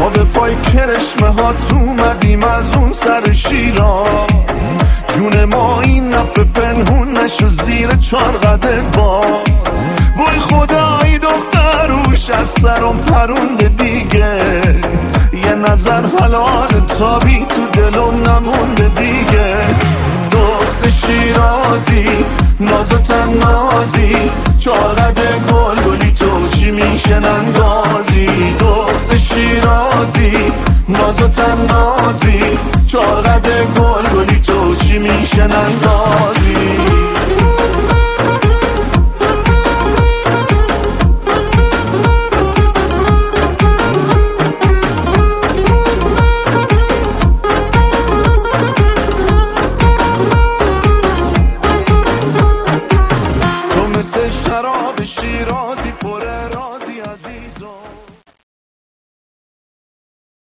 ما به پای کرشمه هات اومدیم از اون سر شیرا، جون ما این نفه پنهون نشو زیر 4 قدت با. وای خدایی دختروش از سرم پرونده دیگه، یه نظر حلال تابی تو دلم نمونده دیگه. دخت شیرازی نازتن نازی 4 قد گل گلی تو چی میشه ننداز.